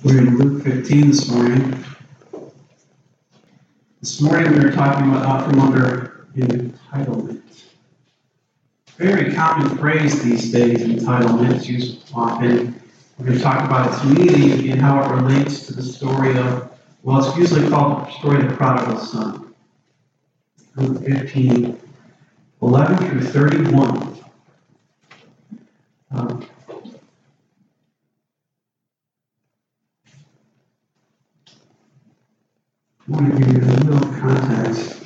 We're in Luke 15 this morning. This morning we were talking about out from under entitlement. Very common phrase these days, entitlement. It's used often. We're going to talk about its meaning and how it relates to the story of, well, it's usually called the story of the prodigal son. Luke 15, 11 through 31. I want to give you a little context.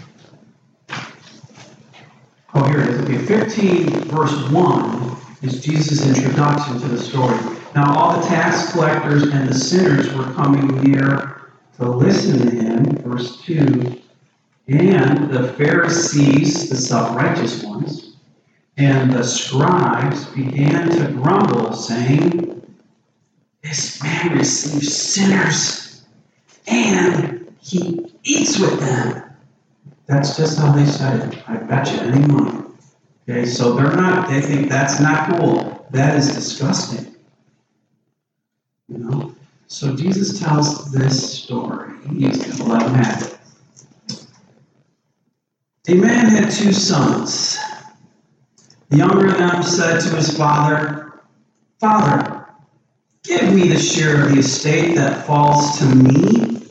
Oh, here it is. Okay, 15 verse 1 is Jesus' introduction to the story. Now all the tax collectors and the sinners were coming near to listen to him. Verse 2. And the Pharisees, the self-righteous ones, and the scribes began to grumble, saying, "This man receives sinners, and he eats with them." That's just how they said it. I bet you any money. Okay, so they think that's not cool. That is disgusting. You know? So Jesus tells this story. He's going to let him have it. A man had two sons. The younger of them said to his father, "Father, give me the share of the estate that falls to me."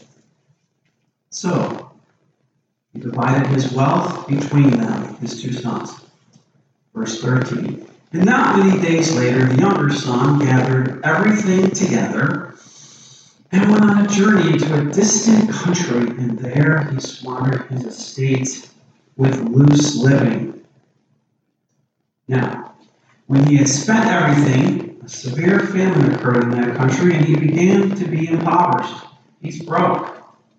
So he divided his wealth between them, his two sons. Verse 13. And not many days later, the younger son gathered everything together and went on a journey to a distant country, and there he squandered his estate with loose living. Now, when he had spent everything, a severe famine occurred in that country, and he began to be impoverished. He's broke.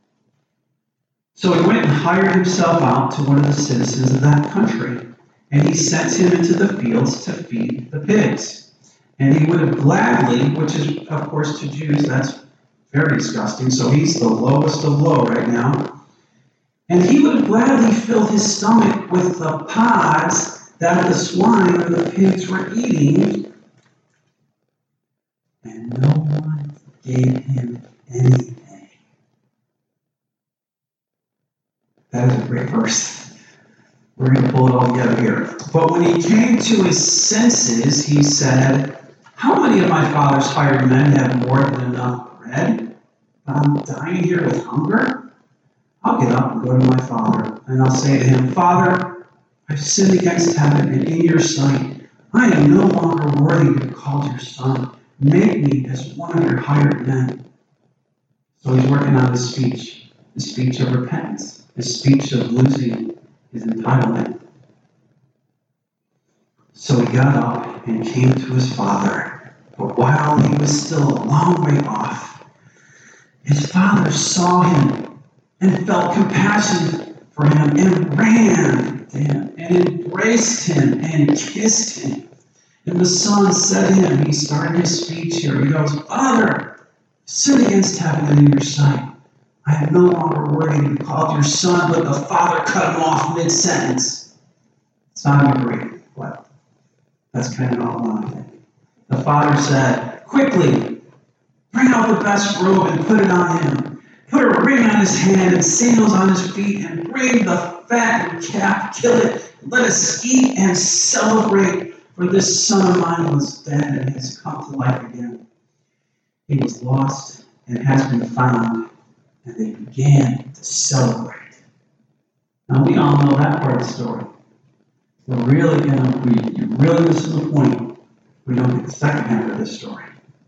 So he went and hired himself out to one of the citizens of that country, and he sent him into the fields to feed the pigs. And he would have gladly, which is, of course, to Jews, that's very disgusting, so he's the lowest of low right now. And he would have gladly filled his stomach with the pods that the swine or the pigs were eating, and no one gave him anything. That is a great verse. We're going to pull it all together here. But when he came to his senses, he said, "How many of my father's hired men have more than enough bread? But I'm dying here with hunger. I'll get up and go to my father, and I'll say to him, 'Father, I've sinned against heaven and in your sight. I am no longer worthy to be called your son. Make me as one of your hired men.'" So he's working on his speech of repentance, his speech of losing his entitlement. So he got up and came to his father. But while he was still a long way off, his father saw him and felt compassion for him and ran to him and embraced him and kissed him. And the son said to him, he started his speech here, he goes, "Father, I've sinned against heaven and in your sight. I am no longer worthy to be called your son," but the father cut him off mid-sentence. It's not agree, but that's kind of all I think. The father said, "Quickly, bring out the best robe and put it on him. Put a ring on his hand and sandals on his feet, and bring the fattened calf, kill it. Let us eat and celebrate, for this son of mine was dead and has come to life again. He was lost and has been found." And they began to celebrate. Now we all know that part of the story. We're really going to read. You really listen to the point. We don't get the second half of this story.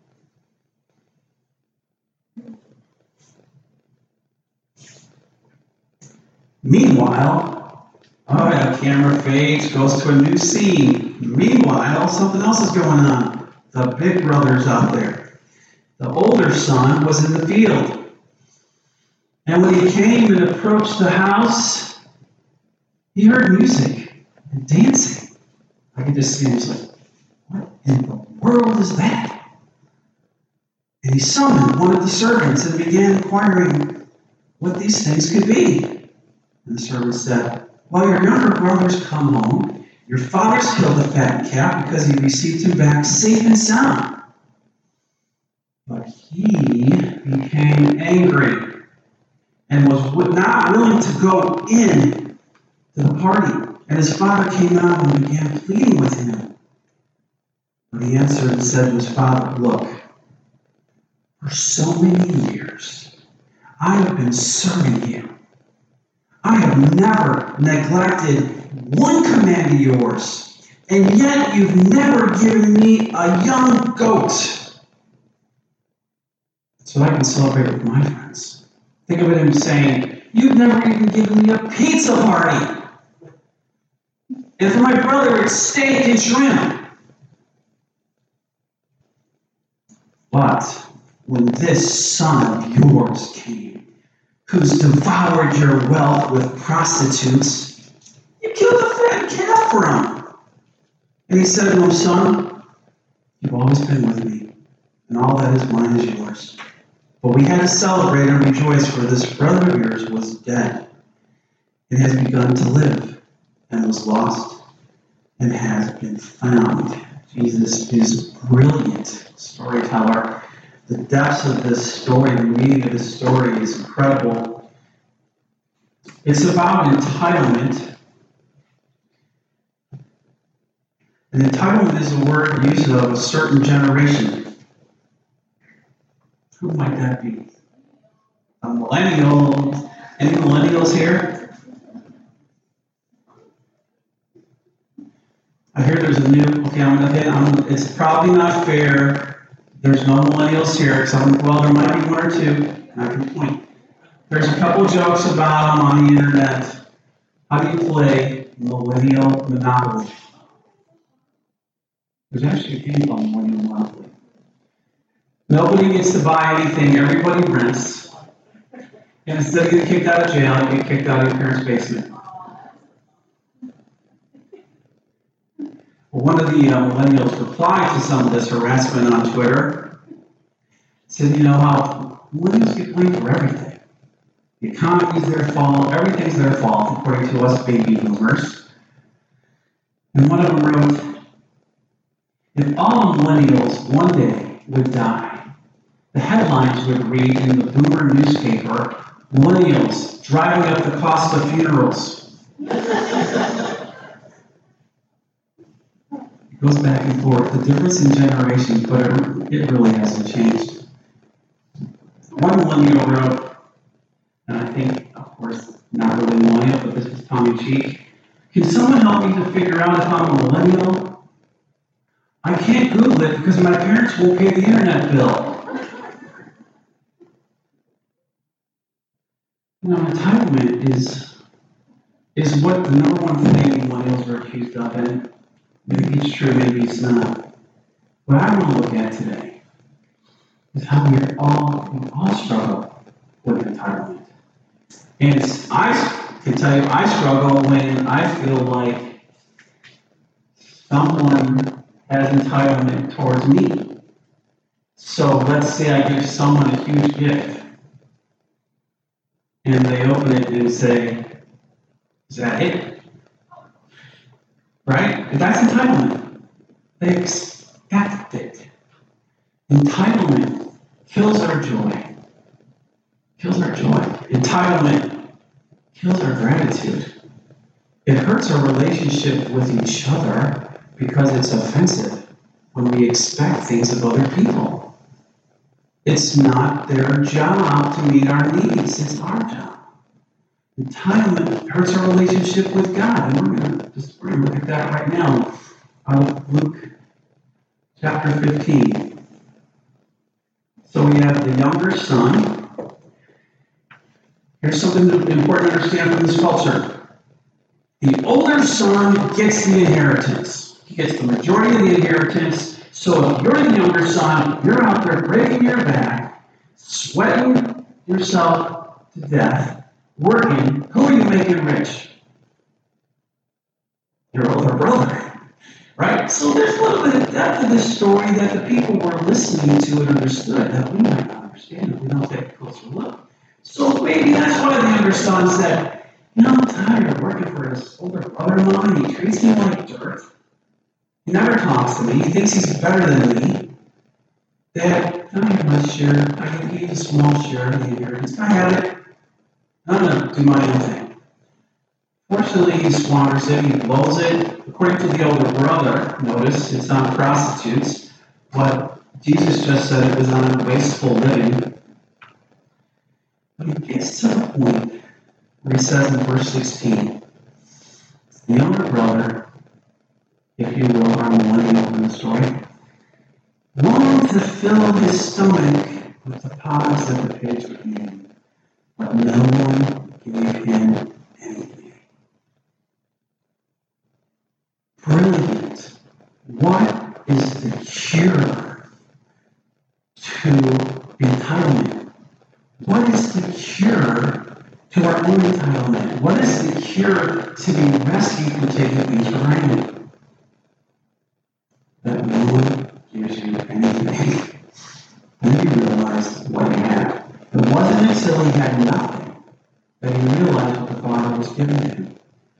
Meanwhile, the camera fades, goes to a new scene. Meanwhile, something else is going on. The big brother's out there. The older son was in the field. And when he came and approached the house, he heard music and dancing. I could just see him like, "What in the world is that?" And he summoned one of the servants and began inquiring what these things could be. And the servant said, "While your younger brother's come home, your father's killed the fattened calf because he received him back safe and sound." But he became angry and was not willing to go in to the party. And his father came out and began pleading with him. But he answered and said to his father, "Look, for so many years I have been serving you. I have never neglected one command of yours, and yet you've never given me a young goat so I can celebrate with my friends." Think of him saying, "You've never even given me a pizza party. And for my brother, it's steak and shrimp." But when this son of yours came, who's devoured your wealth with prostitutes, you killed a fat calf for him. And he said to him, "Son, you've always been with me, and all that is mine is yours. But we had to celebrate and rejoice, for this brother of yours was dead and has begun to live, and was lost and has been found." Jesus is brilliant storyteller. The depths of this story, the meaning of this story is incredible. It's about entitlement. And entitlement is a word used of a certain generation. Who might that be? A millennial. Any millennials here? I hear there's a new, it's probably not fair. There's no millennials here, well, there might be one or two, and I can point. There's a couple jokes about them on the internet. How do you play Millennial Monopoly? There's actually a game called Millennial Monopoly. Nobody gets to buy anything, everybody rents. And instead of getting kicked out of jail, you get kicked out of your parents' basement. Well, one of the millennials replied to some of this harassment on Twitter. Said, you know how millennials get blamed for everything. The economy's their fault, everything's their fault, according to us baby boomers. And one of them wrote, "If all millennials one day would die, the headlines would read in the boomer newspaper, 'Millennials driving up the cost of funerals.'" It goes back and forth. The difference in generations, but it really hasn't changed. One millennial wrote, and I think, of course, not really millennial, but this is tongue in cheek, "Can someone help me to figure out if I'm a millennial? I can't Google it because my parents won't pay the internet bill." Entitlement is what the number one thing millennials are accused of, and maybe it's true, maybe it's not. What I want to look at today is how we all struggle with entitlement. And I can tell you, I struggle when I feel like someone has entitlement towards me. So let's say I give someone a huge gift, and they open it and say, "Is that it?" Right? And that's entitlement. They expect it. Entitlement kills our joy. Kills our joy. Entitlement kills our gratitude. It hurts our relationship with each other because it's offensive when we expect things of other people. It's not their job to meet our needs. It's our job. Entitlement hurts our relationship with God. And we're going to look at that right now out of Luke chapter 15. So we have the younger son. Here's something important to understand from this culture. The older son gets the inheritance. He gets the majority of the inheritance. So if you're the younger son, you're out there breaking your back, sweating yourself to death, working. Who are you making rich? Your older brother, right? So there's a little bit of depth to this story that the people were listening to and understood that we might not understand if we don't take a closer look. So maybe that's why the younger son said, I'm tired of working for his older brother-in-law, and he treats me like dirt. He never talks to me. He thinks he's better than me. Dad, can I have my share? I can eat a small share of the inheritance. Can I have it? I'm going to do my own thing. Fortunately, he squanders it. He blows it. According to the older brother, notice it's not prostitutes, but Jesus just said it was on wasteful living. But he gets to the point where he says in verse 16, the younger brother, if you will, our millennial in the story, longed to fill his stomach with the pods that the pigs were eating, but no one gave him anything. Brilliant. What is the cure to entitlement? What is the cure to our own entitlement? What is the cure to be rescued from taking things for granted? That no one gives you anything. And then you realize what you have. It wasn't until he had nothing that he realized what the Father was giving to him.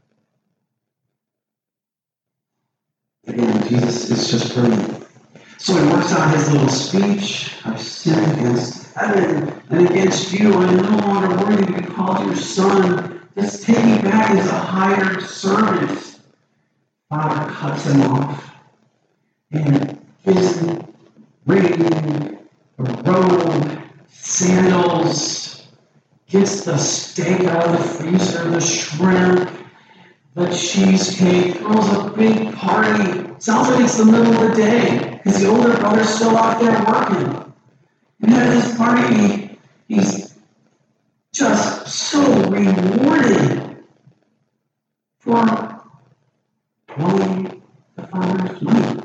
Again, Jesus is just brilliant. So he works out his little speech. I've sinned against heaven and against you. I am no longer worthy to be called your son. Just take me back as a hired servant. Father cuts him off and gives him ring, a robe, sandals, gets the steak out of the freezer, the shrimp, the cheesecake, throws a big party. Sounds like it's the middle of the day because the older brother's still out there working. And at this party, he's just so rewarded for blowing the Father's money.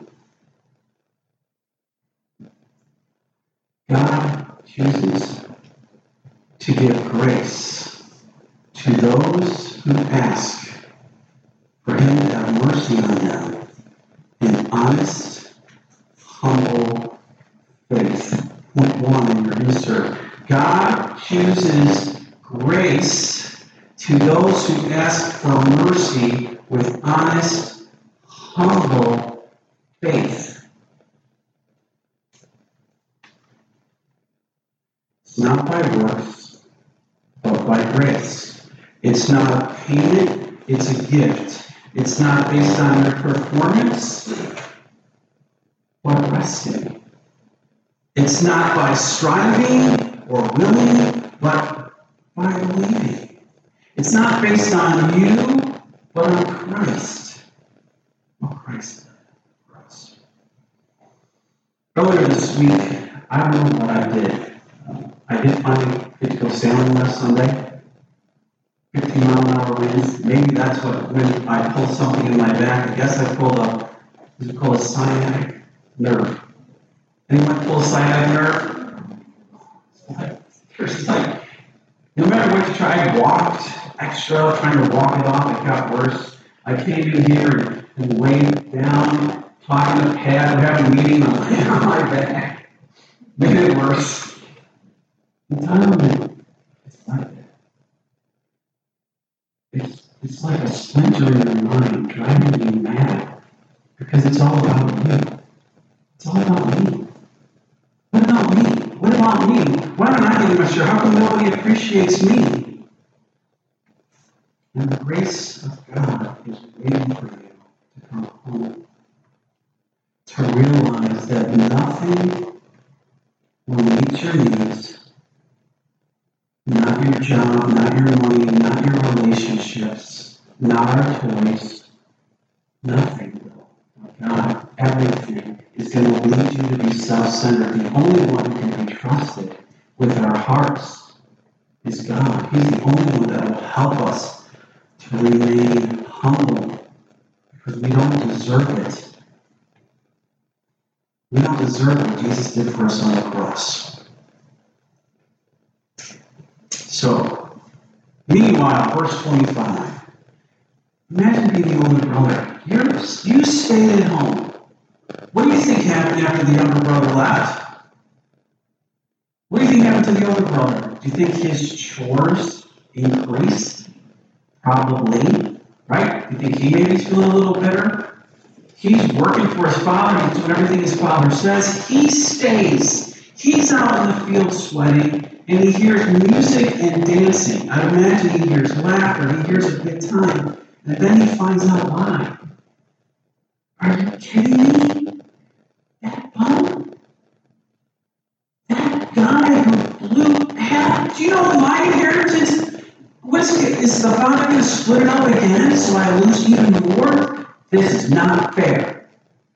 God chooses to give grace to those who ask for him to have mercy on them in honest, humble faith. Point 1 in your insert. God chooses grace to those who ask for mercy with honest, humble faith. It's not by works, but by grace. It's not a payment, it's a gift. It's not based on your performance, but resting. It's not by striving or willing, but by believing. It's not based on you, but on Christ. What Christ did for us. Earlier this week, I don't know what I did. I did finally get to go sailing last Sunday. 15-mile-an-hour winds. Maybe that's what, when I pulled something in my back, I guess I pulled is it called a sciatic nerve? Anyone pull a sciatic nerve? It's like, no matter what you try, I walked extra, trying to walk it off, it got worse. I came in here and laid down, talking to Pat, we're having a meeting, I'm laying on my back. Made it worse. Entitlement. It's like that. It's like a splinter in your mind driving you mad because it's all about you. It's all about me. What about me? What about me? Why am I not getting my share? How come nobody appreciates me? And the grace of God is waiting for you to come home. To realize that nothing will meet your needs. Not your job, not your money, not your relationships, not our toys. Nothing will. God, everything is going to lead you to be self-centered. The only one who can be trusted with our hearts is God. He's the only one that will help us to remain humble because we don't deserve it. We don't deserve what Jesus did for us on the cross. So, meanwhile, verse 25. Imagine being the older brother. You stayed at home. What do you think happened after the younger brother left? What do you think happened to the older brother? Do you think his chores increased? Probably. Right? Do you think he maybe is feeling a little bitter? He's working for his father. He's doing everything his father says. He stays. He's out in the field sweating, and he hears music and dancing. I imagine he hears laughter. He hears a good time. And then he finds out why. Are you kidding me? That bum? That guy who blew half. Do you know my inheritance? Is the father going to split it up again so I lose even more? This is not fair.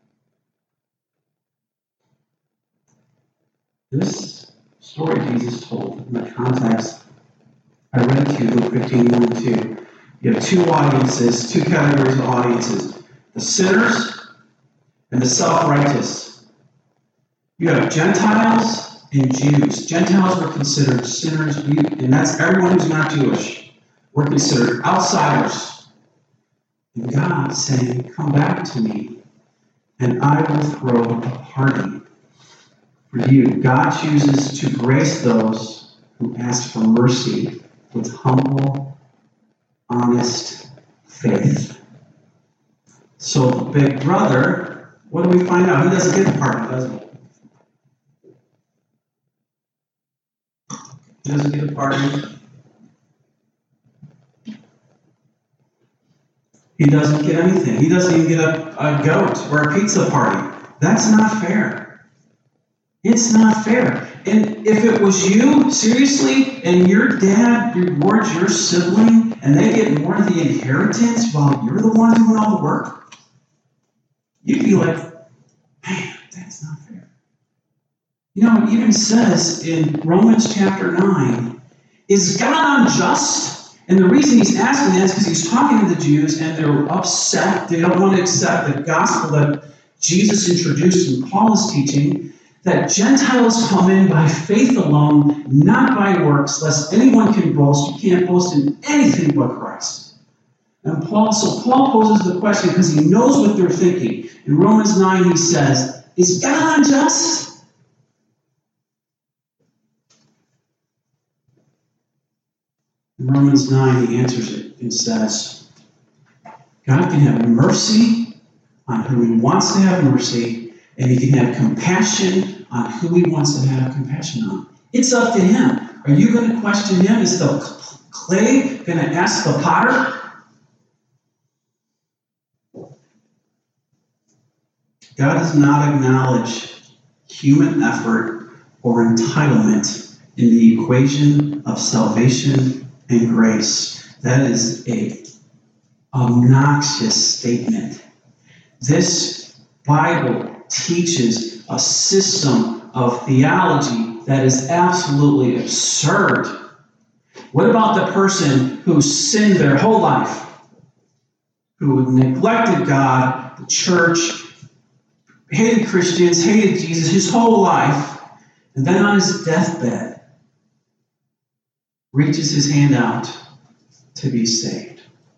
This story Jesus told in the context, I read it to you, Luke 15, 1 and 2. You have two audiences, two categories of audiences. The sinners and the self-righteous. You have Gentiles and Jews. Gentiles were considered sinners, and that's everyone who's not Jewish. We're considered outsiders. And God saying, come back to me, and I will throw a party for you. God chooses to grace those who ask for mercy with humble, honest faith. So the big brother, what do we find out? He doesn't get the party, does he? He doesn't get a party. He doesn't get anything. He doesn't even get a goat or a pizza party. That's not fair. It's not fair. And if it was you, seriously, and your dad rewards your sibling and they get more of the inheritance while you're the one doing all the work, you'd be like, man, that's not fair. You know, it even says in Romans chapter 9, is God unjust? And the reason he's asking that is because he's talking to the Jews and they're upset. They don't want to accept the gospel that Jesus introduced and Paul is teaching, that Gentiles come in by faith alone, not by works, lest anyone can boast. You can't boast in anything but Christ. And Paul poses the question because he knows what they're thinking. In Romans 9 he says, is God unjust? In Romans 9, he answers it and says, God can have mercy on who he wants to have mercy, and he can have compassion on who he wants to have compassion on. It's up to him. Are you going to question him? Is the clay going to ask the potter? God does not acknowledge human effort or entitlement in the equation of salvation and grace. That is an obnoxious statement. This Bible teaches a system of theology that is absolutely absurd. What about the person who sinned their whole life, who neglected God, the church, hated Christians, hated Jesus his whole life, and then on his deathbed reaches his hand out to be saved?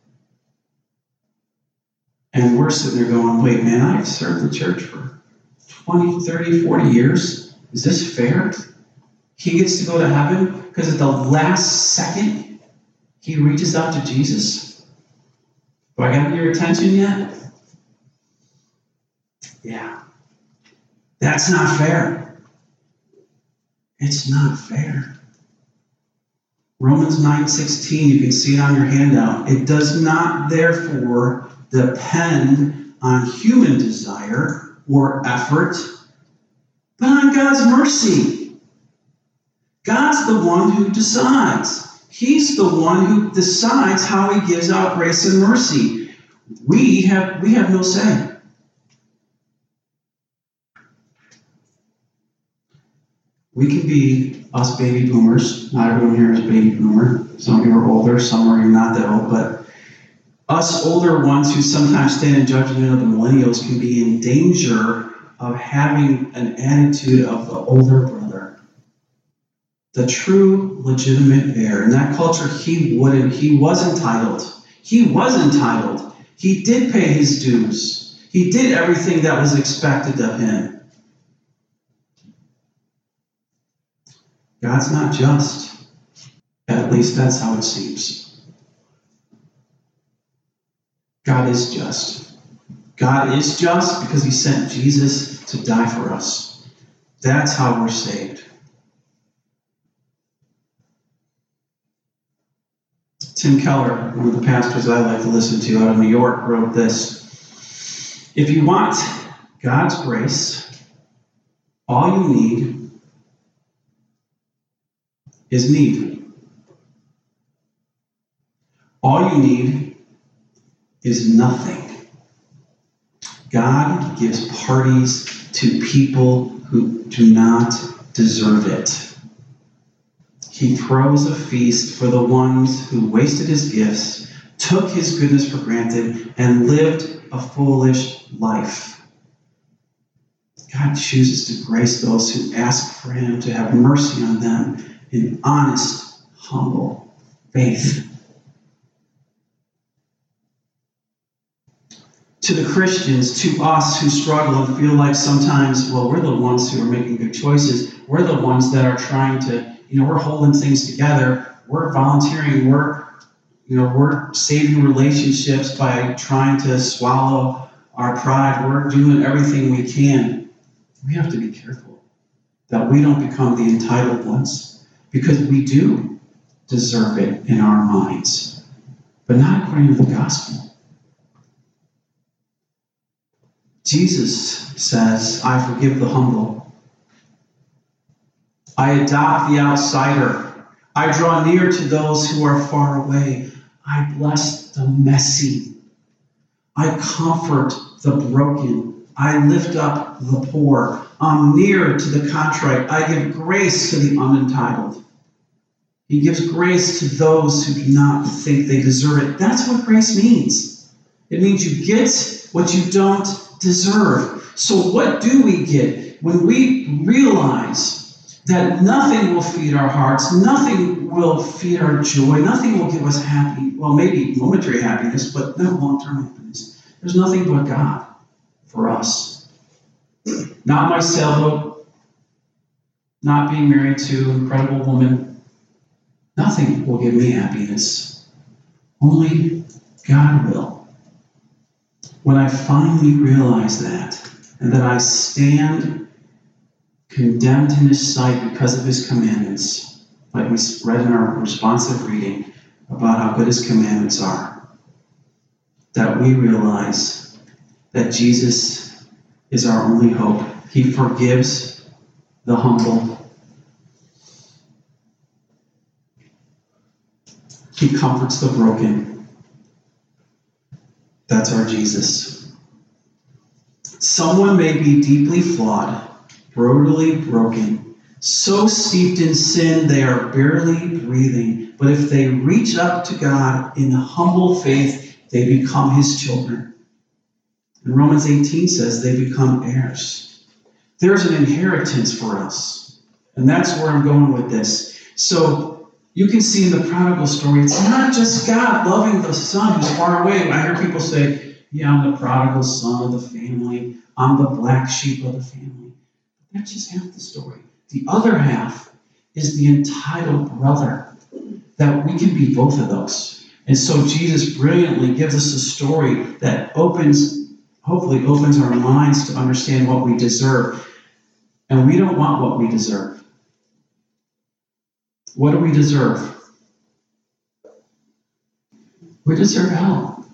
And we're sitting there going, wait, man, I've served the church for 20, 30, 40 years. Is this fair? He gets to go to heaven because at the last second, he reaches out to Jesus. Do I have your attention yet? Yeah. That's not fair. It's not fair. Romans 9:16, you can see it on your handout. It does not, therefore, depend on human desire or effort, but on God's mercy. God's the one who decides. He's the one who decides how he gives out grace and mercy. We have no say. We can be us baby boomers. Not everyone here is a baby boomer. Some of you are older, some are not that old, but us older ones who sometimes stand in judgment of the millennials can be in danger of having an attitude of the older brother. The true, legitimate heir. In that culture, he was entitled. He was entitled. He did pay his dues. He did everything that was expected of him. God's not just. At least that's how it seems. God is just. God is just because he sent Jesus to die for us. That's how we're saved. Tim Keller, one of the pastors I like to listen to out of New York, wrote this: if you want God's grace, all you need is need. All you need is nothing. God gives parties to people who do not deserve it. He throws a feast for the ones who wasted his gifts, took his goodness for granted, and lived a foolish life. God chooses to grace those who ask for him, to have mercy on them in honest, humble faith. To the Christians, to us who struggle and feel like sometimes, well, we're the ones who are making good choices. We're the ones that are trying to, we're holding things together. We're volunteering. We're saving relationships by trying to swallow our pride. We're doing everything we can. We have to be careful that we don't become the entitled ones, because we do deserve it in our minds, but not according to the gospel. Jesus says, I forgive the humble. I adopt the outsider. I draw near to those who are far away. I bless the messy. I comfort the broken. I lift up the poor. I'm near to the contrite. I give grace to the unentitled. He gives grace to those who do not think they deserve it. That's what grace means. It means you get what you don't deserve. So what do we get when we realize that nothing will feed our hearts, nothing will feed our joy, nothing will give us maybe momentary happiness, but no long-term happiness? There's nothing but God for us. Not my sailboat, not being married to an incredible woman. Nothing will give me happiness. Only God will. When I finally realize that, and that I stand condemned in his sight because of his commandments, like we read in our responsive reading about how good his commandments are, that we realize that Jesus is our only hope. He forgives the humble. He comforts the broken. That's our Jesus. Someone may be deeply flawed, brutally broken, so steeped in sin they are barely breathing. But if they reach up to God in humble faith, they become his children. And Romans 18 says they become heirs. There's an inheritance for us. And that's where I'm going with this. So you can see in the prodigal story, it's not just God loving the son who's far away. I hear people say, yeah, I'm the prodigal son of the family. I'm the black sheep of the family. That's just half the story. The other half is the entitled brother, that we can be both of those. And so Jesus brilliantly gives us a story that hopefully opens our minds to understand what we deserve. And we don't want what we deserve. What do we deserve? We deserve hell.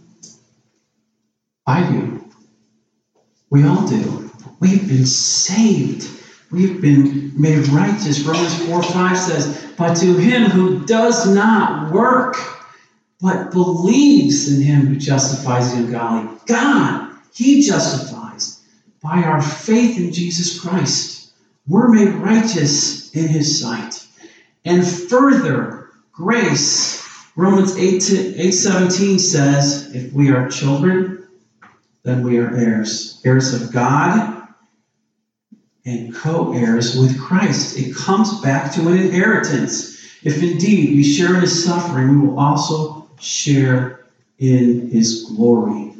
I do. We all do. We've been saved. We've been made righteous. Romans 4:5 says, but to him who does not work, but believes in him who justifies the ungodly. God, he justifies by our faith in Jesus Christ. We're made righteous in his sight. And further, grace, Romans 8:17 says, if we are children, then we are heirs. Heirs of God and co-heirs with Christ. It comes back to an inheritance. If indeed we share in his suffering, we will also share in his glory.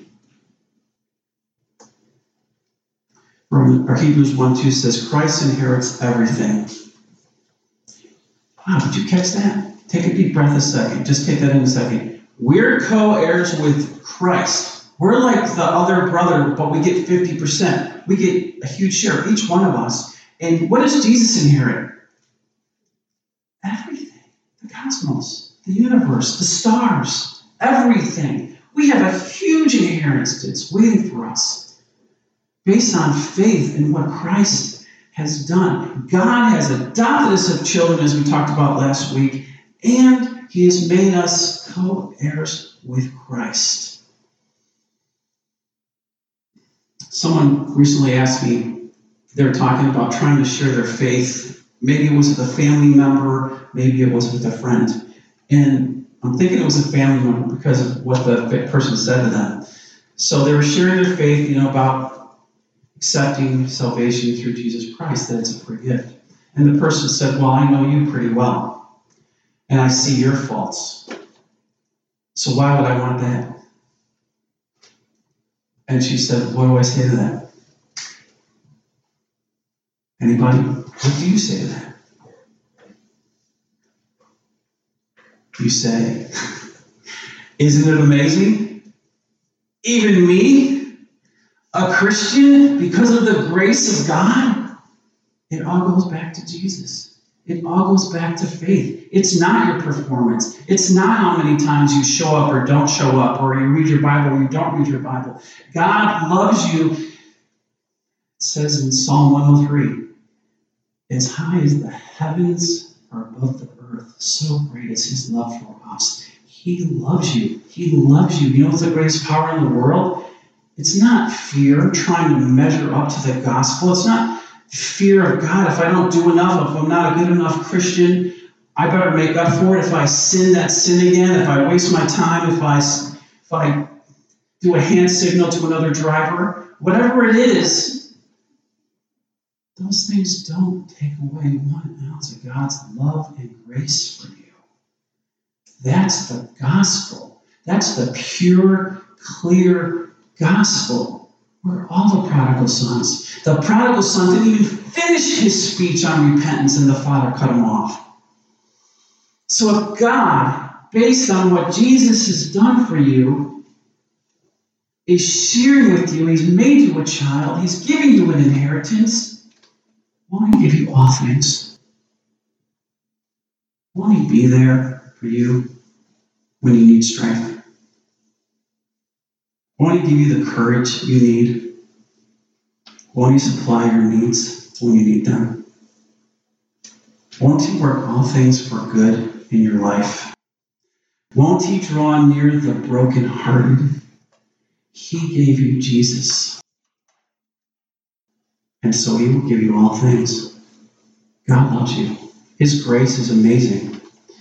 Hebrews 1:2 says, Christ inherits everything. Wow, did you catch that? Take a deep breath a second. Just take that in a second. We're co-heirs with Christ. We're like the other brother, but we get 50%. We get a huge share, each one of us. And what does Jesus inherit? Everything. The cosmos, the universe, the stars, everything. We have a huge inheritance that's waiting for us based on faith in what Christ has done. God has adopted us as children, as we talked about last week, and he has made us co-heirs with Christ. Someone recently asked me, they were talking about trying to share their faith. Maybe it was with a family member, maybe it was with a friend. And I'm thinking it was a family member because of what the person said to them. So they were sharing their faith, about accepting salvation through Jesus Christ, that it's a free gift. And the person said, well, I know you pretty well, and I see your faults. So why would I want that? And she said, what do I say to that? Anybody? What do you say to that? You say, isn't it amazing? Even me, a Christian, because of the grace of God, it all goes back to Jesus. It all goes back to faith. It's not your performance. It's not how many times you show up or don't show up, or you read your Bible or you don't read your Bible. God loves you. It says in Psalm 103, as high as the heavens are above the earth, so great is his love for us. He loves you. He loves you. You know what's the greatest power in the world? It's not fear, trying to measure up to the gospel. It's not fear of God. If I don't do enough, if I'm not a good enough Christian, I better make up for it. If I sin, that sin again. If I waste my time, if I do a hand signal to another driver, whatever it is, those things don't take away 1 ounce of God's love and grace for you. That's the gospel. That's the pure, clear gospel. We're all the prodigal sons. The prodigal son didn't even finish his speech on repentance, and the father cut him off. So if God, based on what Jesus has done for you, is sharing with you, he's made you a child, he's giving you an inheritance, won't he give you all things? Won't he be there for you when you need strength? Won't he give you the courage you need? Won't he supply your needs when you need them? Won't he work all things for good in your life? Won't he draw near the brokenhearted? He gave you Jesus. And so he will give you all things. God loves you. His grace is amazing.